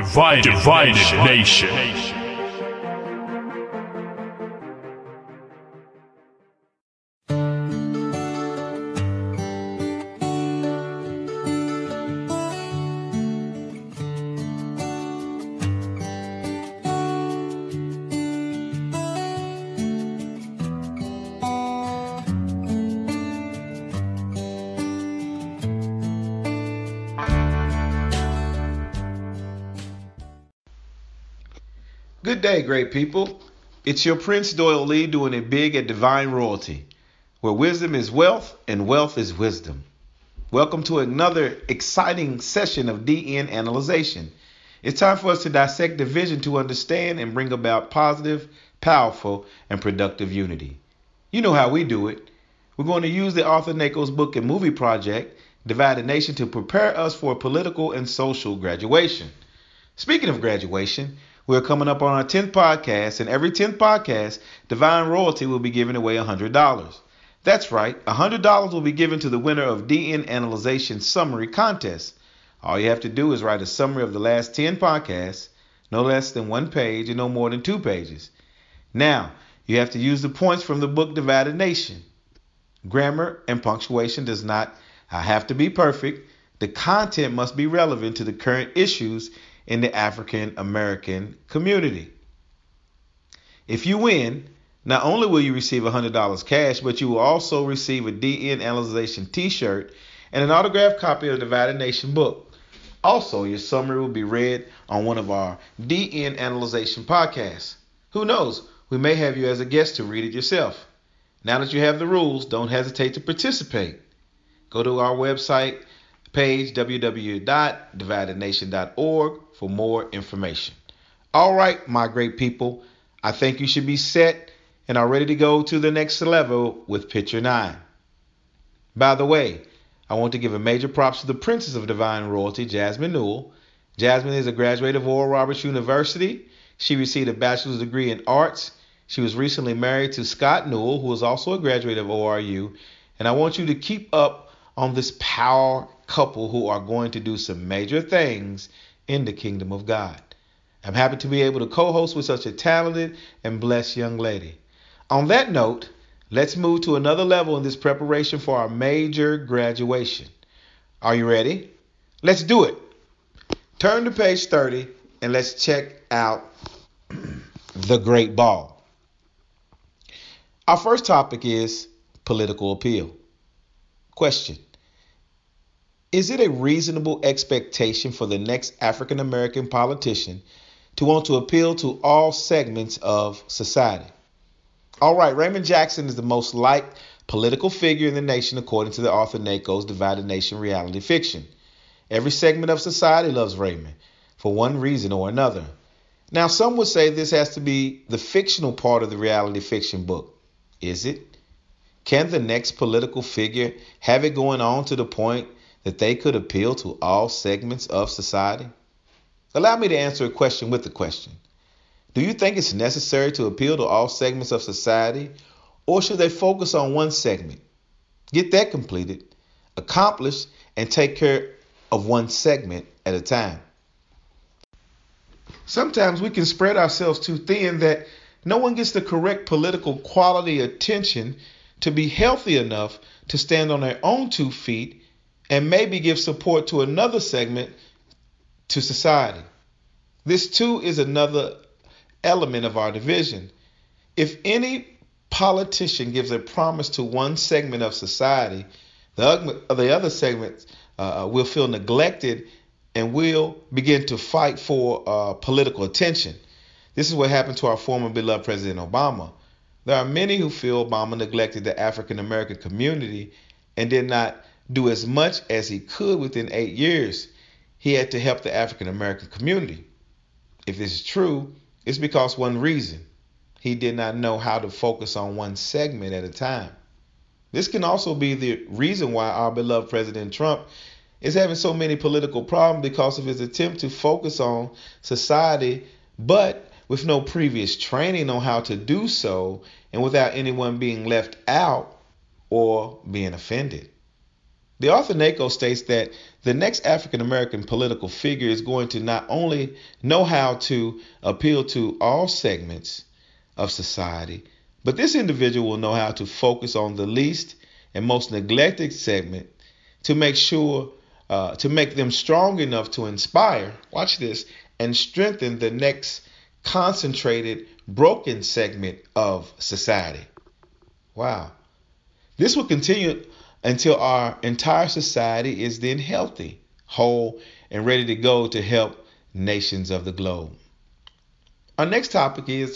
Divided Nation. Good day, great people. It's your Prince Doyle Lee doing it big at Divine Royalty, where wisdom is wealth and wealth is wisdom. Welcome to another exciting session of DN Analyzation. It's time for us to dissect the vision to understand and bring about positive, powerful, and productive unity. You know how we do it. We're going to use the Arthur Nakos book and movie project, Divided Nation, to prepare us for political and social graduation. Speaking of graduation, we're coming up on our 10th podcast, and every 10th podcast, Divine Royalty will be giving away $100. That's right, $100 will be given to the winner of DN Analyzation Summary Contest. All you have to do is write a summary of the last 10 podcasts, no less than 1 page and no more than 2 pages. Now, you have to use the points from the book Divided Nation. Grammar and punctuation does not have to be perfect. The content must be relevant to the current issues in the African American community. If you win, not only will you receive $100 cash, but you will also receive a DN Analyzation t-shirt and an autographed copy of the Divided Nation book. Also, your summary will be read on one of our DN Analyzation podcasts. Who knows, we may have you as a guest to read it yourself. Now that you have the rules, don't hesitate to participate. Go to our website page, www.dividednation.org, for more information. All right, my great people, I think you should be set and are ready to go to the next level with Picture 9. By the way, I want to give a major props to the Princess of Divine Royalty, Jasmine Newell. Jasmine is a graduate of Oral Roberts University. She received a bachelor's degree in arts. She was recently married to Scott Newell, who is also a graduate of ORU. And I want you to keep up on this power couple who are going to do some major things in the kingdom of God. I'm happy to be able to co-host with such a talented and blessed young lady. On that note, let's move to another level in this preparation for our major graduation. Are you ready? Let's do it. Turn to page 30 and let's check out the Great Ball. Our first topic is political appeal. Question: is it a reasonable expectation for the next African American politician to want to appeal to all segments of society? All right, Raymond Jackson is the most liked political figure in the nation according to the Arthur Nakos Divided Nation reality fiction. Every segment of society loves Raymond for one reason or another. Now, some would say this has to be the fictional part of the reality fiction book. Is it? Can the next political figure have it going on to the point that they could appeal to all segments of society? Allow me to answer a question with a question. Do you think it's necessary to appeal to all segments of society, or should they focus on one segment, get that completed, accomplished, and take care of one segment at a time? Sometimes we can spread ourselves too thin that no one gets the correct political quality attention to be healthy enough to stand on their own 2 feet and maybe give support to another segment to society. This too is another element of our division. If any politician gives a promise to one segment of society, the other segments will feel neglected and will begin to fight for political attention. This is what happened to our former beloved President Obama. There are many who feel Obama neglected the African American community and did not do as much as he could within 8 years. He had to help the African American community. If this is true, it's because one reason: he did not know how to focus on one segment at a time. This can also be the reason why our beloved President Trump is having so many political problems, because of his attempt to focus on society, but with no previous training on how to do so, and without anyone being left out or being offended. The author NACO states that the next African American political figure is going to not only know how to appeal to all segments of society, but this individual will know how to focus on the least and most neglected segment to make them strong enough to inspire, watch this, and strengthen the next concentrated, broken segment of society. Wow. This will continue until our entire society is then healthy, whole, and ready to go to help nations of the globe. Our next topic is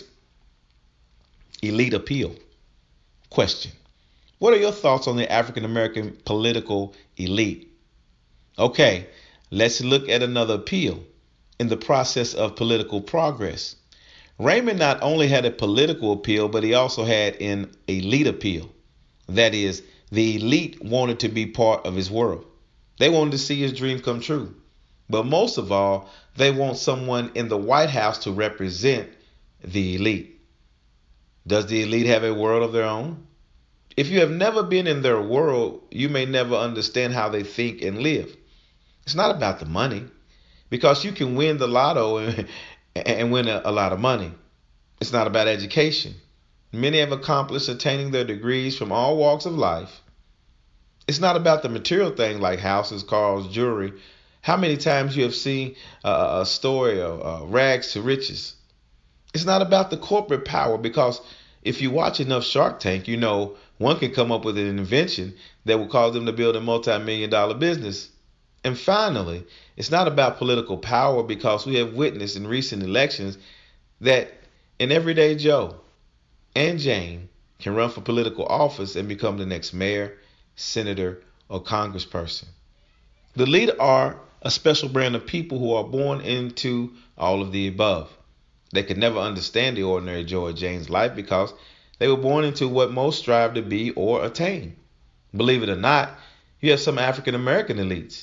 elite appeal. Question: what are your thoughts on the African American political elite? Okay, let's look at another appeal in the process of political progress. Raymond not only had a political appeal, but he also had an elite appeal. That is, the elite wanted to be part of his world. They wanted to see his dream come true. But most of all, they want someone in the White House to represent the elite. Does the elite have a world of their own? If you have never been in their world, you may never understand how they think and live. It's not about the money, because you can win the lotto and win a lot of money. It's not about education. Many have accomplished attaining their degrees from all walks of life. It's not about the material thing like houses, cars, jewelry. How many times you have seen a story of rags to riches? It's not about the corporate power, because if you watch enough Shark Tank, you know one can come up with an invention that will cause them to build a multi-million-dollar business. And finally, it's not about political power, because we have witnessed in recent elections that an everyday Joe and Jane can run for political office and become the next mayor, senator, or congressperson. The elite are a special brand of people who are born into all of the above. They could never understand the ordinary Joe or Jane's life, because they were born into what most strive to be or attain. Believe it or not, you have some African American elites.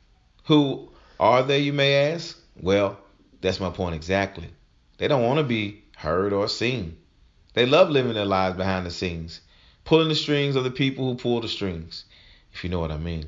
Who are they, you may ask? Well, that's my point exactly. They don't want to be heard or seen. They love living their lives behind the scenes, pulling the strings of the people who pull the strings, if you know what I mean.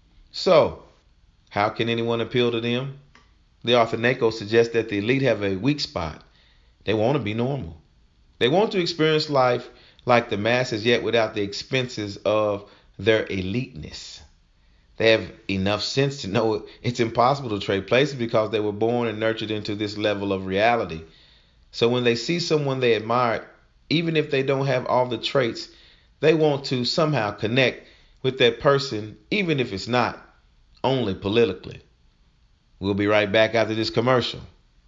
So, how can anyone appeal to them? The author NACO suggests that the elite have a weak spot. They want to be normal. They want to experience life like the masses, yet without the expenses of their eliteness. They have enough sense to know it's impossible to trade places, because they were born and nurtured into this level of reality. So when they see someone they admire, even if they don't have all the traits, they want to somehow connect with that person, even if it's not only politically. We'll be right back after this commercial.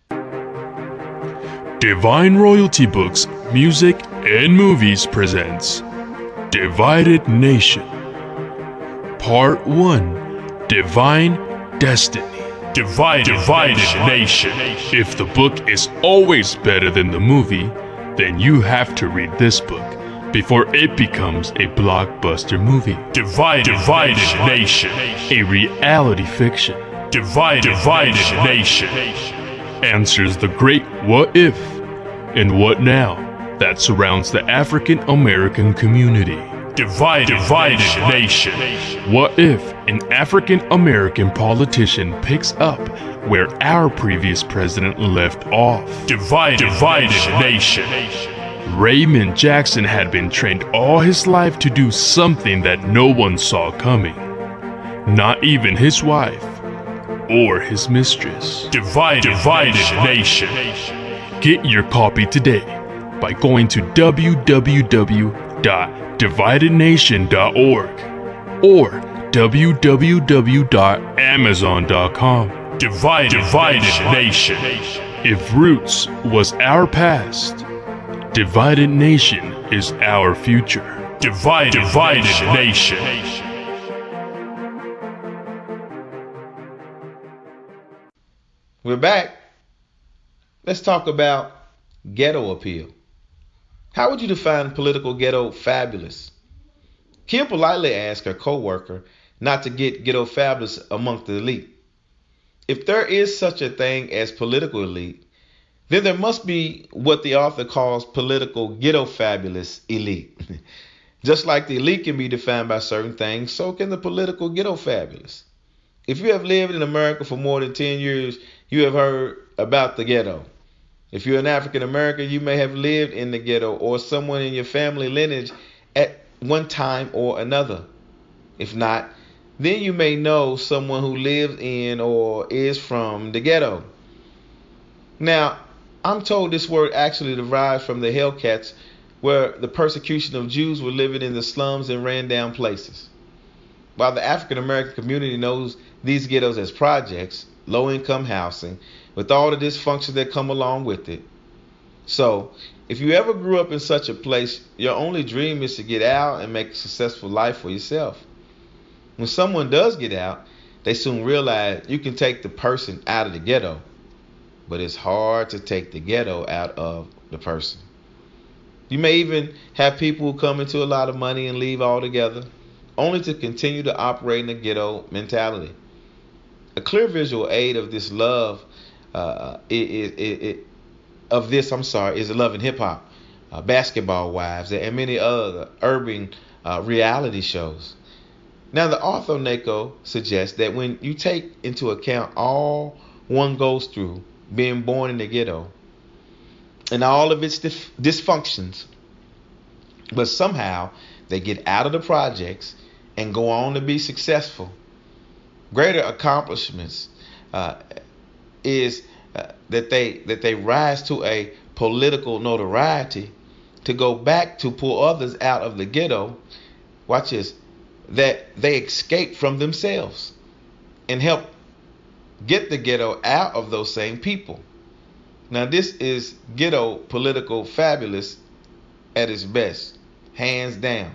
Divine Royalty Books, Music, and Movies presents Divided Nation. Part 1, Divine Destiny. Divided Nation. If the book is always better than the movie, then you have to read this book before it becomes a blockbuster movie. Divided Nation. A reality fiction. Divided Nation. Answers the great what if and what now that surrounds the African American community. Divided Nation. What if an African American politician picks up where our previous president left off? Divided Nation. Raymond Jackson had been trained all his life to do something that no one saw coming. Not even his wife or his mistress. Divided Nation. Get your copy today by going to www.dividednation.org or www.amazon.com. Divided Nation. If roots was our past, Divided Nation is our future. Divided Nation. We're back. Let's talk about ghetto appeal. How would you define political ghetto fabulous? Kim politely asked her co-worker not to get ghetto fabulous amongst the elite. If there is such a thing as political elite, then there must be what the author calls political ghetto fabulous elite. Just like the elite can be defined by certain things, so can the political ghetto fabulous. If you have lived in America for more than 10 years, you have heard about the ghetto. If you're an African American, you may have lived in the ghetto or someone in your family lineage at one time or another. If not, then you may know someone who lives in or is from the ghetto. Now, I'm told this word actually derives from the Hellcats, where the persecution of Jews were living in the slums and ran down places. While the African American community knows these ghettos as projects, low income housing, with all the dysfunctions that come along with it. So, if you ever grew up in such a place, your only dream is to get out and make a successful life for yourself. When someone does get out, they soon realize you can take the person out of the ghetto, but it's hard to take the ghetto out of the person. You may even have people who come into a lot of money and leave altogether, only to continue to operate in a ghetto mentality. A clear visual aid of this love is love and hip hop, Basketball Wives, and many other urban reality shows. Now, the author NACO suggests that when you take into account all one goes through being born in the ghetto and all of its dysfunctions, but somehow they get out of the projects and go on to be successful. Greater accomplishments is that they rise to a political notoriety to go back to pull others out of the ghetto. Watch this. That they escape from themselves and help get the ghetto out of those same people. Now, this is ghetto political fabulous at its best, hands down.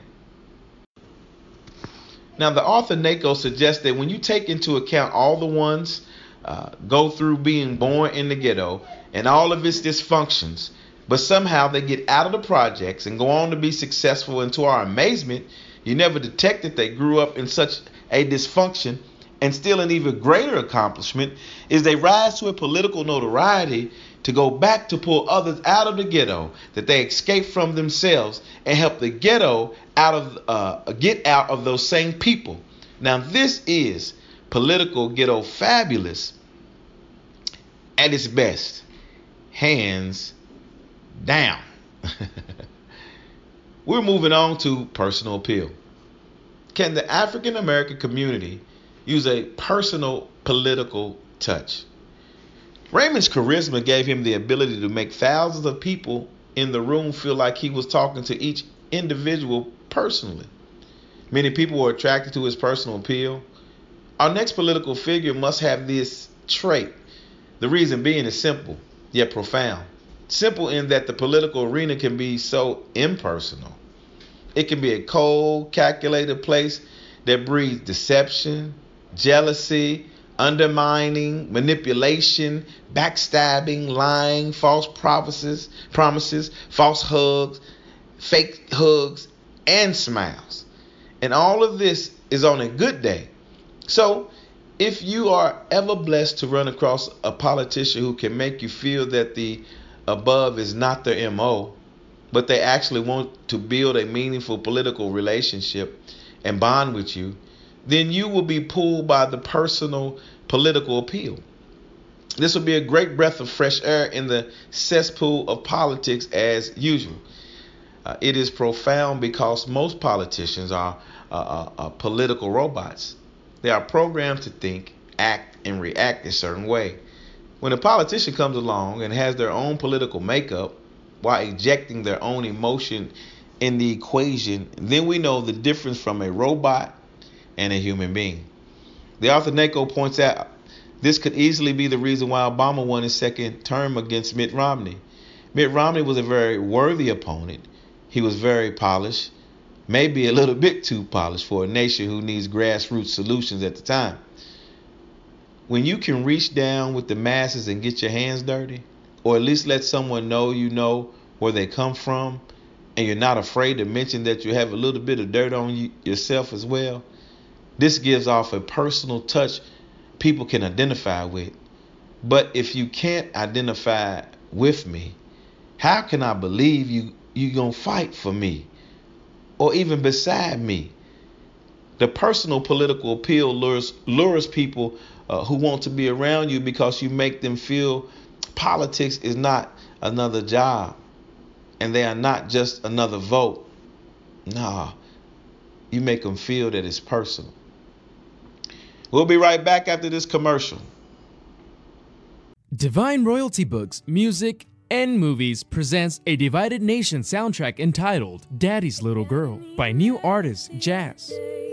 Now, the author NACO suggests that when you take into account all the ones go through being born in the ghetto and all of its dysfunctions, but somehow they get out of the projects and go on to be successful, and to our amazement, you never detected they grew up in such a dysfunction. And still an even greater accomplishment is they rise to a political notoriety to go back to pull others out of the ghetto, that they escape from themselves and help the ghetto get out of those same people. Now, this is political ghetto fabulous at its best, hands down. We're moving on to personal appeal. Can the African American community use a personal political touch? Raymond's charisma gave him the ability to make thousands of people in the room feel like he was talking to each individual personally. Many people were attracted to his personal appeal. Our next political figure must have this trait. The reason being is simple, yet profound. Simple in that the political arena can be so impersonal. It can be a cold, calculated place that breeds deception, jealousy, undermining, manipulation, backstabbing, lying, false promises, false hugs, fake hugs, and smiles. And all of this is on a good day. So, if you are ever blessed to run across a politician who can make you feel that the above is not their MO, but they actually want to build a meaningful political relationship and bond with you, then you will be pulled by the personal political appeal. This will be a great breath of fresh air in the cesspool of politics as usual. It is profound because most politicians are political robots. They are programmed to think, act, and react a certain way. When a politician comes along and has their own political makeup while ejecting their own emotion in the equation, then we know the difference from a robot and a human being. The author NACO points out this could easily be the reason why Obama won his second term against Mitt Romney. Mitt Romney was a very worthy opponent. He was very polished, maybe a little bit too polished for a nation who needs grassroots solutions at the time. When you can reach down with the masses and get your hands dirty, or at least let someone know you know where they come from, and you're not afraid to mention that you have a little bit of dirt on you yourself as well, this gives off a personal touch people can identify with. But if you can't identify with me, how can I believe you gonna fight for me? or even beside me. The personal political appeal lures people who want to be around you because you make them feel politics is not another job and they are not just another vote. Nah, you make them feel that it's personal. We'll be right back after this commercial. Divine Royalty Books, Music, and Movies presents a Divided Nation soundtrack entitled Daddy's Little Girl by new artist Jazz.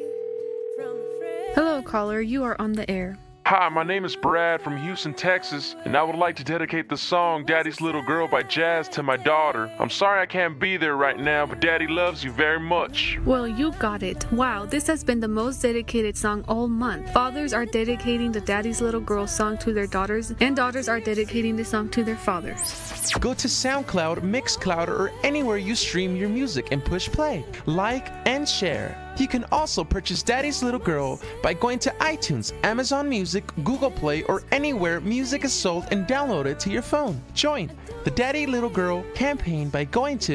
Hello, caller. You are on the air. Hi, my name is Brad from Houston, Texas, and I would like to dedicate the song Daddy's Little Girl by Jazz to my daughter. I'm sorry I can't be there right now, but Daddy loves you very much. Well, you got it. Wow, this has been the most dedicated song all month. Fathers are dedicating the Daddy's Little Girl song to their daughters, and daughters are dedicating the song to their fathers. Go to SoundCloud, Mixcloud, or anywhere you stream your music and push play, like, and share. You can also purchase Daddy's Little Girl by going to iTunes, Amazon Music, Google Play, or anywhere music is sold and download it to your phone. Join the Daddy Little Girl campaign by going to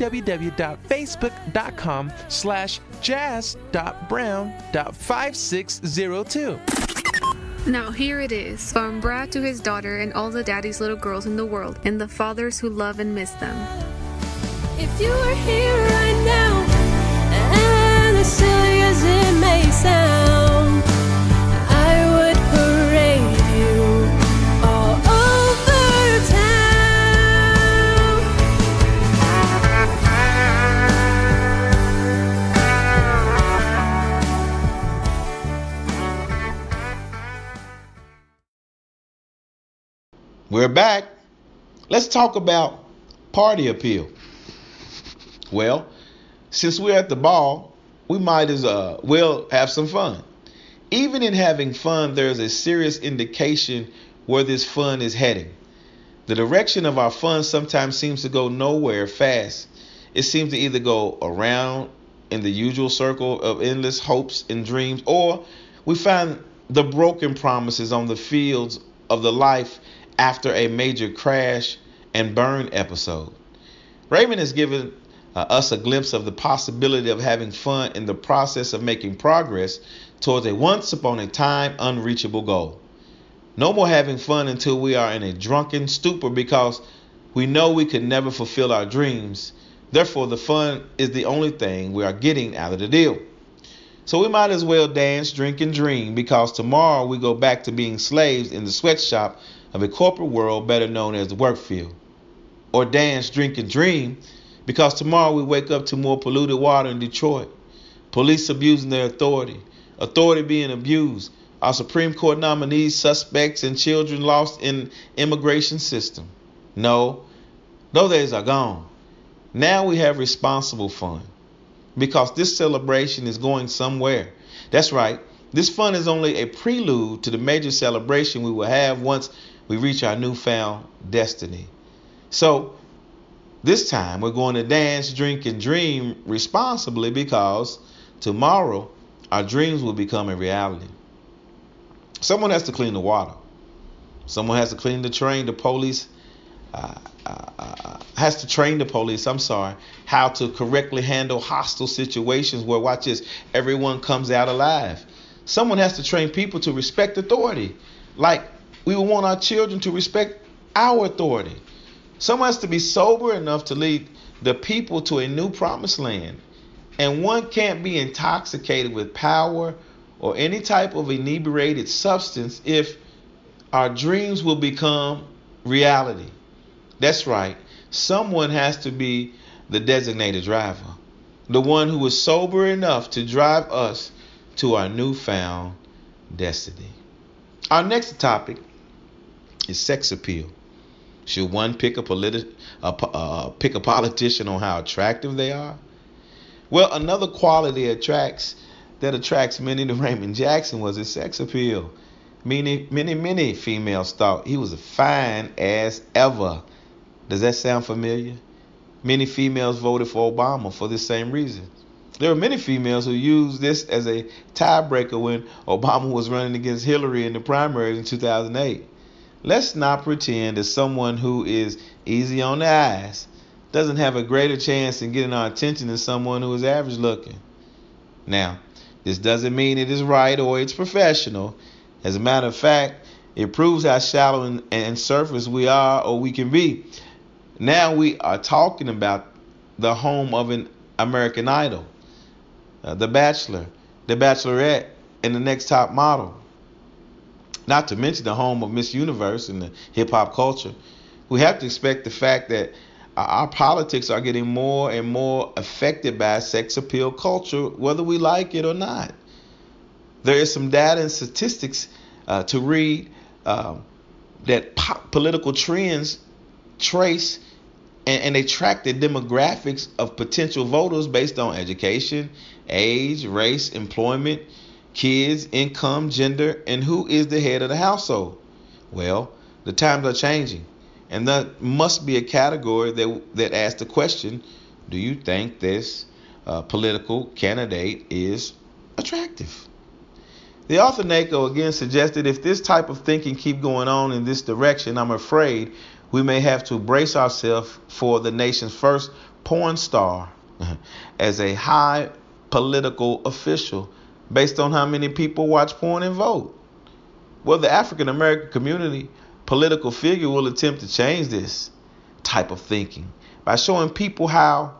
www.facebook.com/jazz.brown.5602. Now here it is, from Brad to his daughter and all the Daddy's Little Girls in the world, and the fathers who love and miss them. If you were here right now, and as silly as it may sound, I would parade you all over town. We're back. Let's talk about party appeal. Well, since we're at the ball, we might as well have some fun. Even in having fun, there's a serious indication where this fun is heading. The direction of our fun sometimes seems to go nowhere fast. It seems to either go around in the usual circle of endless hopes and dreams, or we find the broken promises on the fields of the life after a major crash and burn episode. Raymond has given us a glimpse of the possibility of having fun in the process of making progress towards a once upon a time unreachable goal. No more having fun until we are in a drunken stupor because we know we could never fulfill our dreams. Therefore, the fun is the only thing we are getting out of the deal. So we might as well dance, drink, and dream, because tomorrow we go back to being slaves in the sweatshop of a corporate world better known as the work field. Or dance, drink, and dream, because tomorrow we wake up to more polluted water in Detroit, police abusing their authority being abused, our Supreme Court nominees, suspects, and children lost in immigration system. No, those days are gone. Now we have responsible fun, because this celebration is going somewhere. That's right, this fun is only a prelude to the major celebration we will have once we reach our newfound destiny. So, this time we're going to dance, drink, and dream responsibly, because tomorrow our dreams will become a reality. Someone has to clean the water. Someone has to clean the train. The police has to train the police, how to correctly handle hostile situations where, watch this, everyone comes out alive. Someone has to train people to respect authority, like we would want our children to respect our authority. Someone has to be sober enough to lead the people to a new promised land. And one can't be intoxicated with power or any type of inebriated substance if our dreams will become reality. That's right. Someone has to be the designated driver, the one who is sober enough to drive us to our newfound destiny. Our next topic is sex appeal. Should one pick a politician on how attractive they are? Well, another quality that attracts many to Raymond Jackson was his sex appeal. Many females thought he was as fine as ever. Does that sound familiar? Many females voted for Obama for this same reason. There were many females who used this as a tiebreaker when Obama was running against Hillary in the primaries in 2008. Let's not pretend that someone who is easy on the eyes doesn't have a greater chance in getting our attention than someone who is average looking. Now, this doesn't mean it is right or it's professional. As a matter of fact, it proves how shallow and surface we are or we can be. Now we are talking about the home of an American Idol, The Bachelor, The Bachelorette, and the Next Top Model. Not to mention the home of Miss Universe and the hip-hop culture. We have to expect the fact that our politics are getting more and more affected by sex appeal culture, whether we like it or not. There is some data and statistics to read that political trends trace and they track the demographics of potential voters based on education, age, race, employment, kids, income, gender, and who is the head of the household. Well, the times are changing, and that must be a category that asks the question, do you think this political candidate is attractive? The author Nako again suggested if this type of thinking keep going on in this direction, I'm afraid we may have to brace ourselves for the nation's first porn star as a high political official based on how many people watch porn and vote. Well, the African American community political figure will attempt to change this type of thinking by showing people how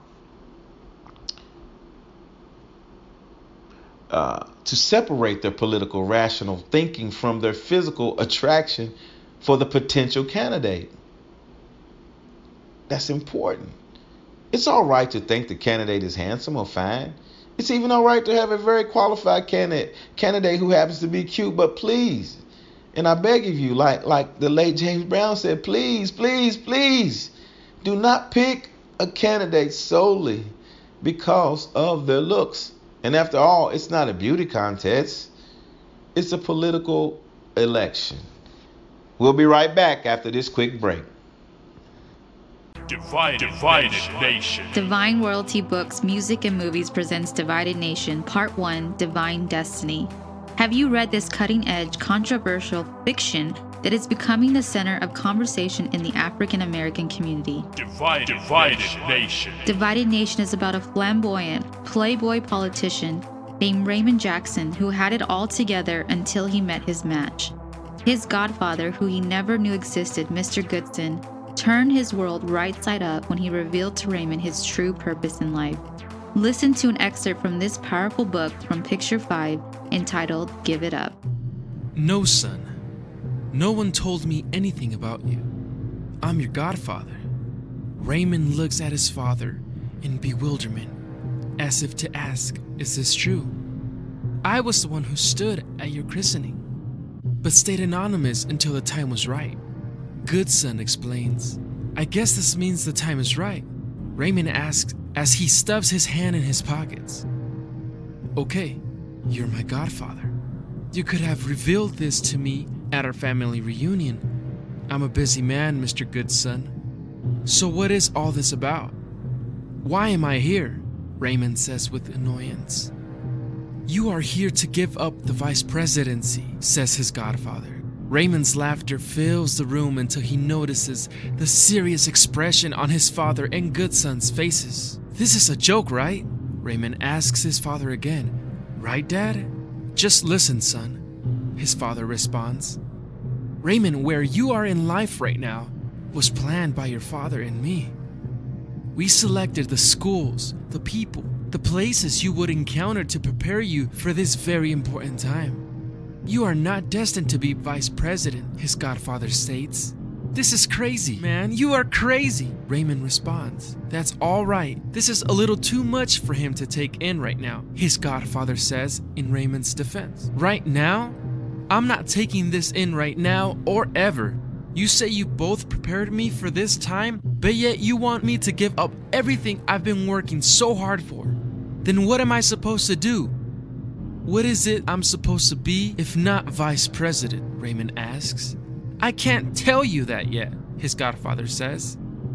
to separate their political rational thinking from their physical attraction for the potential candidate. That's important. It's all right to think the candidate is handsome or fine. It's even all right to have a very qualified candidate who happens to be cute, but please, and I beg of you, like the late James Brown said, please, please, please, do not pick a candidate solely because of their looks. And after all, it's not a beauty contest. It's a political election. We'll be right back after this quick break. Divided Nation. Divine Royalty Books, Music and Movies presents Divided Nation, Part 1, Divine Destiny. Have you read this cutting-edge, controversial fiction that is becoming the center of conversation in the African American community? Divided Nation. Divided Nation is about a flamboyant, playboy politician named Raymond Jackson who had it all together until he met his match. His godfather, who he never knew existed, Mr. Goodson, turned his world right side up when he revealed to Raymond his true purpose in life. Listen to an excerpt from this powerful book from Picture 5 entitled Give It Up. No, son. No one told me anything about you. I'm your godfather. Raymond looks at his father in bewilderment, as if to ask, is this true? I was the one who stood at your christening, but stayed anonymous until the time was right. Goodson explains, I guess this means the time is right. Raymond asks as he stuffs his hand in his pockets. Okay, you're my godfather. You could have revealed this to me at our family reunion. I'm a busy man, Mr. Goodson. So what is all this about? Why am I here? Raymond says with annoyance. You are here to give up the vice presidency, says his godfather. Raymond's laughter fills the room until he notices the serious expression on his father and Goodson's faces. This is a joke, right? Raymond asks his father again. Right, Dad? Just listen, son, his father responds. Raymond, where you are in life right now was planned by your father and me. We selected the schools, the people, the places you would encounter to prepare you for this very important time. You are not destined to be vice president, his godfather states. This is crazy, man. You are crazy, Raymond responds. That's all right. This is a little too much for him to take in right now, his godfather says in Raymond's defense. Right now? I'm not taking this in right now or ever. You say you both prepared me for this time, but yet you want me to give up everything I've been working so hard for. Then what am I supposed to do? What is it I'm supposed to be if not vice president? Raymond asks. I can't tell you that yet, his godfather says.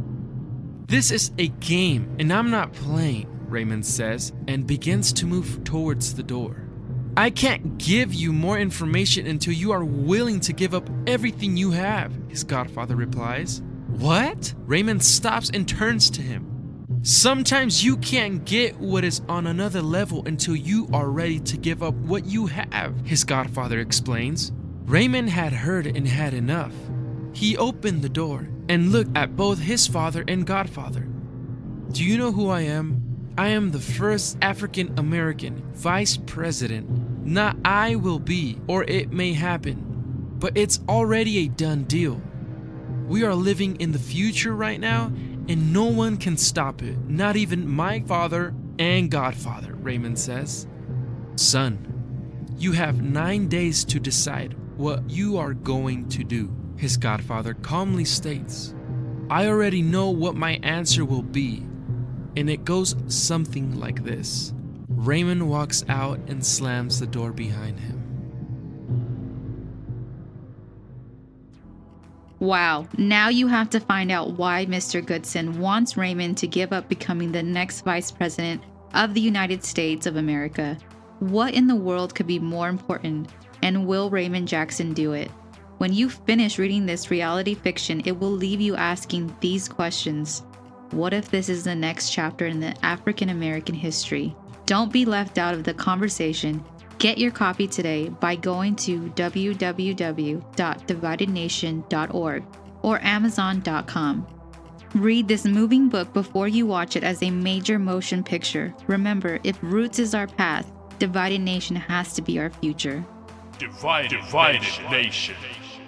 This is a game and I'm not playing, Raymond says, and begins to move towards the door. I can't give you more information until you are willing to give up everything you have, his godfather replies. What? Raymond stops and turns to him. Sometimes you can't get what is on another level until you are ready to give up what you have, his godfather explains. Raymond had heard and had enough. He opened the door and looked at both his father and godfather. Do you know who I am? I am the first African American vice president. Not I will be, or it may happen, but it's already a done deal. We are living in the future right now, and no one can stop it, not even my father and godfather, Raymond says. Son, you have 9 days to decide what you are going to do, his godfather calmly states. I already know what my answer will be, and it goes something like this. Raymond walks out and slams the door behind him. Wow, now you have to find out why Mr. Goodson wants Raymond to give up becoming the next vice president of the United States of America. What in the world could be more important, and will Raymond Jackson do it? When you finish reading this reality fiction, it will leave you asking these questions. What if this is the next chapter in the African American history? Don't be left out of the conversation. Get your copy today by going to www.dividednation.org or amazon.com. Read this moving book before you watch it as a major motion picture. Remember, if Roots is our path, Divided Nation has to be our future. Divided Nation.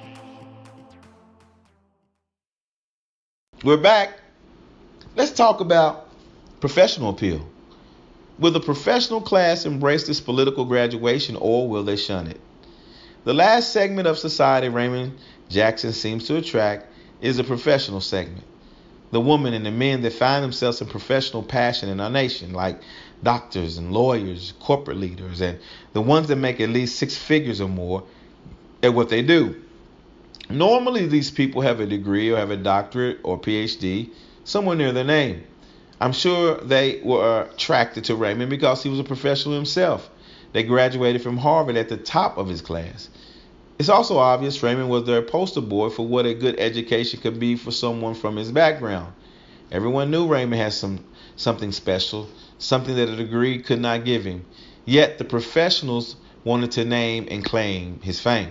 We're back. Let's talk about professional appeal. Will the professional class embrace this political graduation, or will they shun it? The last segment of society Raymond Jackson seems to attract is the professional segment. The women and the men that find themselves in professional passion in our nation, like doctors and lawyers, corporate leaders, and the ones that make at least 6 figures or more at what they do. Normally, these people have a degree or have a doctorate or PhD somewhere near their name. I'm sure they were attracted to Raymond because he was a professional himself. They graduated from Harvard at the top of his class. It's also obvious Raymond was their poster boy for what a good education could be for someone from his background. Everyone knew Raymond had something special, something that a degree could not give him. Yet the professionals wanted to name and claim his fame.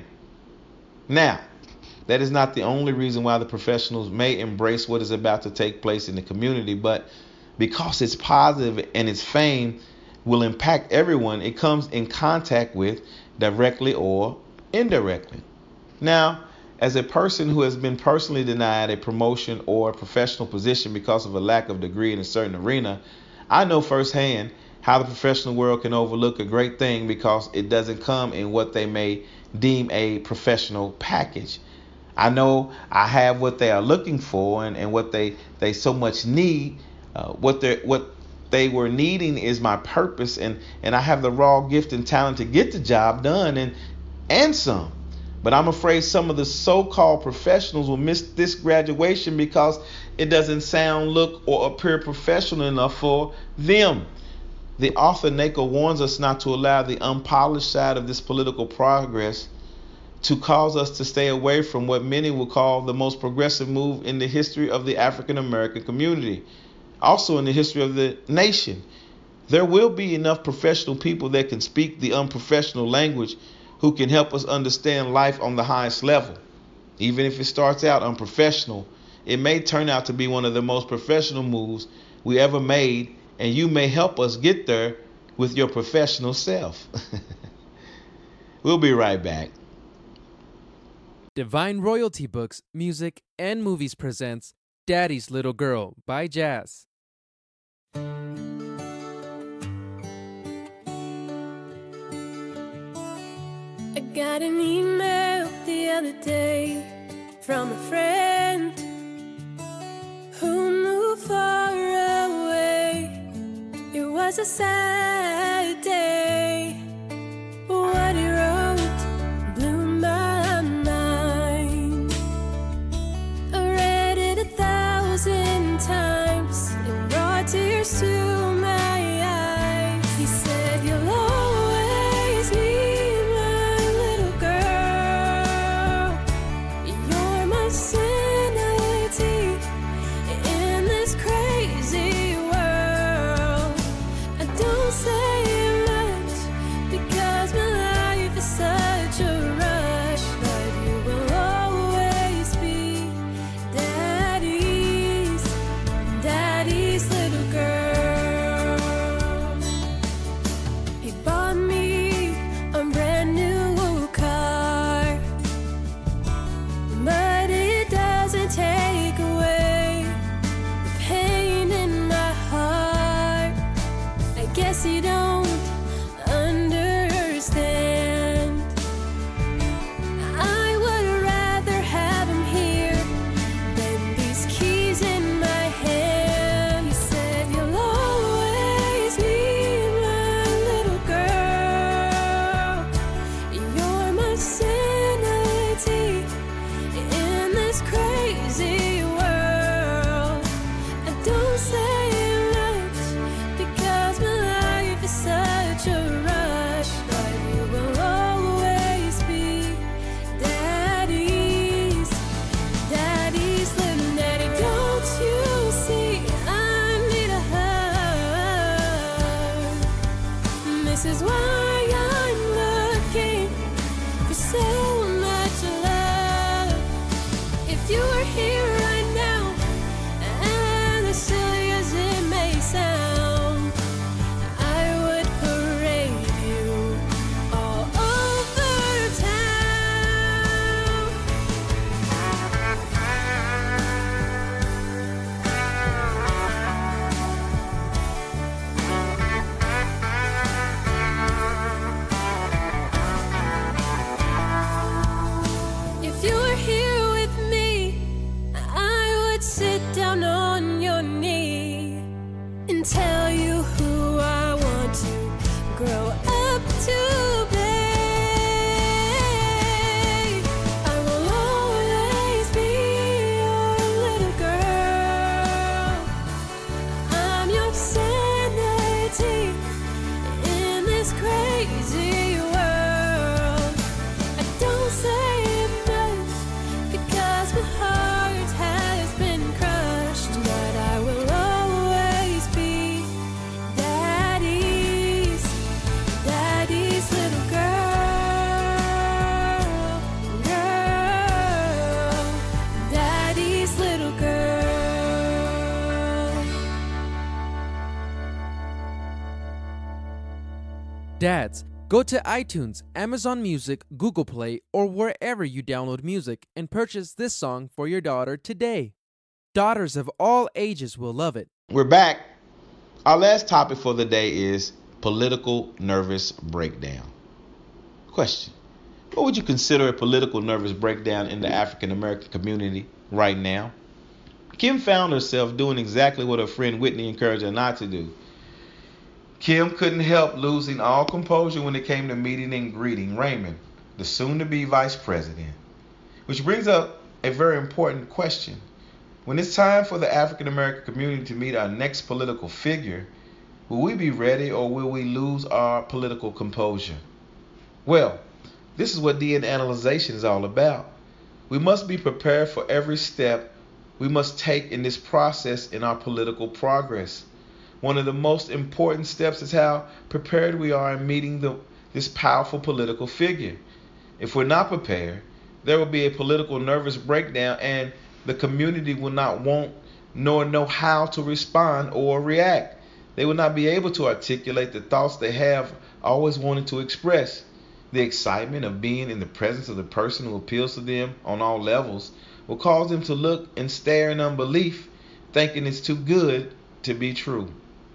Now, that is not the only reason why the professionals may embrace what is about to take place in the community, but because it's positive and its fame will impact everyone it comes in contact with, directly or indirectly. Now, as a person who has been personally denied a promotion or a professional position because of a lack of degree in a certain arena, I know firsthand how the professional world can overlook a great thing because it doesn't come in what they may deem a professional package. I know I have what they are looking for and what they so much need. What they were needing is my purpose, and I have the raw gift and talent to get the job done and some. But I'm afraid some of the so-called professionals will miss this graduation because it doesn't sound, look, or appear professional enough for them. The author Nako warns us not to allow the unpolished side of this political progress to cause us to stay away from what many will call the most progressive move in the history of the African American community, also in the history of the nation. There will be enough professional people that can speak the unprofessional language who can help us understand life on the highest level. Even if it starts out unprofessional, it may turn out to be one of the most professional moves we ever made, and you may help us get there with your professional self. We'll be right back. Divine Royalty Books, Music, and Movies presents Daddy's Little Girl by Jazz. I got an email the other day from a friend who moved far away. It was a sad day. What he wrote blew my mind. I read it 1,000 times. It brought tears to my eyes. He said, "You'll always be my little girl. You're my sanity. Dads, go to iTunes, Amazon Music, Google Play, or wherever you download music and purchase this song for your daughter today. Daughters of all ages will love it. We're back. Our last topic for the day is political nervous breakdown. Question: what would you consider a political nervous breakdown in the African American community right now? Kim found herself doing exactly what her friend Whitney encouraged her not to do. Kim couldn't help losing all composure when it came to meeting and greeting Raymond, the soon-to-be vice president. Which brings up a very important question. When it's time for the African American community to meet our next political figure, will we be ready or will we lose our political composure? Well, this is what de-analyzation is all about. We must be prepared for every step we must take in this process in our political progress. One of the most important steps is how prepared we are in meeting this powerful political figure. If we're not prepared, there will be a political nervous breakdown and the community will not want nor know how to respond or react. They will not be able to articulate the thoughts they have always wanted to express. The excitement of being in the presence of the person who appeals to them on all levels will cause them to look and stare in unbelief, thinking it's too good to be true.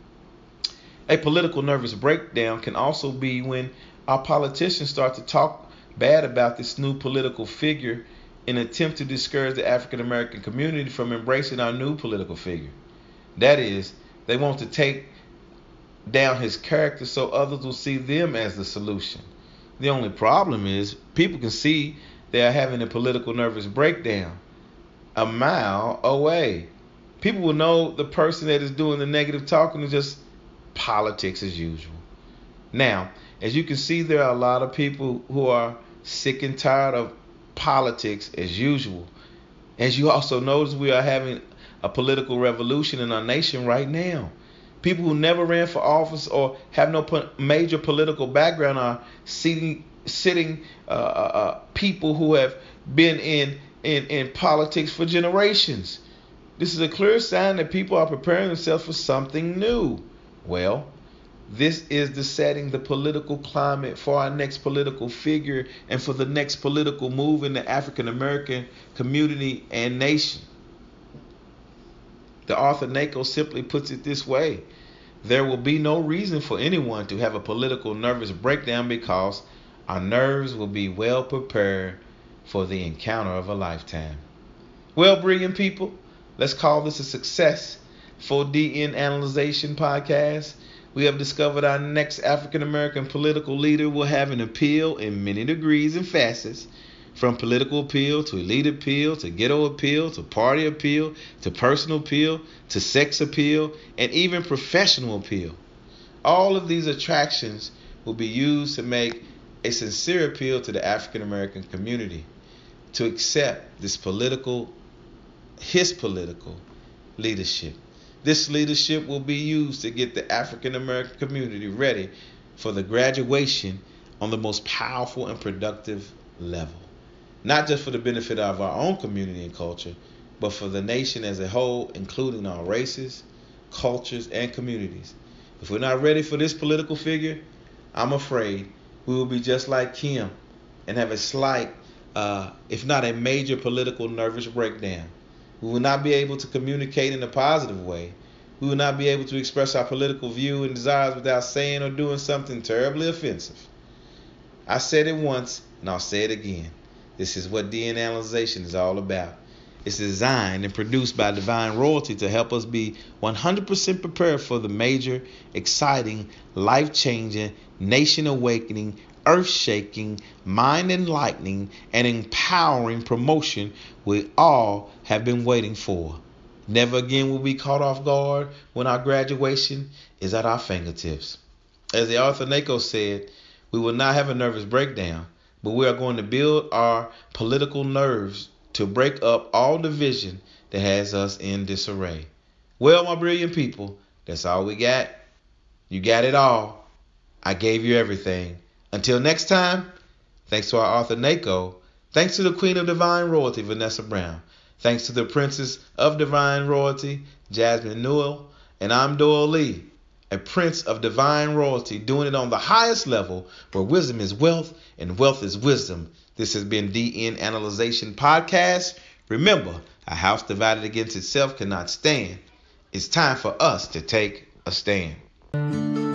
A political nervous breakdown can also be when our politicians start to talk bad about this new political figure in an attempt to discourage the African American community from embracing our new political figure. That is, they want to take down his character so others will see them as the solution. The only problem is people can see they are having a political nervous breakdown a mile away. People will know the person that is doing the negative talking is just politics as usual. Now, as you can see, there are a lot of people who are sick and tired of politics as usual. As you also notice, we are having a political revolution in our nation right now. People who never ran for office or have no major political background are sitting people who have been in politics for generations. This is a clear sign that people are preparing themselves for something new. Well, this is the setting the political climate for our next political figure and for the next political move in the African American community and nation. The Arthur NACO simply puts it this way: there will be no reason for anyone to have a political nervous breakdown because our nerves will be well prepared for the encounter of a lifetime. Well, brilliant people, let's call this a success for de-analyzation podcast. We have discovered our next African American political leader will have an appeal in many degrees and facets, from political appeal to elite appeal to ghetto appeal to party appeal to personal appeal to sex appeal and even professional appeal. All of these attractions will be used to make a sincere appeal to the African American community to accept his political leadership. This leadership will be used to get the African American community ready for the graduation on the most powerful and productive level. Not just for the benefit of our own community and culture, but for the nation as a whole, including our races, cultures, and communities. If we're not ready for this political figure, I'm afraid we will be just like Kim and have a slight, if not a major political nervous breakdown. We will not be able to communicate in a positive way. We will not be able to express our political view and desires without saying or doing something terribly offensive. I said it once, and I'll say it again. This is what de-analyzation is all about. It's designed and produced by Divine Royalty to help us be 100% prepared for the major, exciting, life-changing, nation-awakening, earth-shaking, mind-enlightening, and empowering promotion we all have been waiting for. Never again will we be caught off guard when our graduation is at our fingertips. As the Arthur NACO said, we will not have a nervous breakdown, but we are going to build our political nerves to break up all division that has us in disarray. Well, my brilliant people, that's all we got. You got it all. I gave you everything. Until next time, thanks to our Arthur NACO, thanks to the Queen of Divine Royalty, Vanessa Brown, thanks to the Princess of Divine Royalty, Jasmine Newell, and I'm Doyle Lee. a prince of divine royalty, doing it on the highest level where wisdom is wealth and wealth is wisdom. This has been DN Analyzation Podcast. Remember, a house divided against itself cannot stand. It's time for us to take a stand.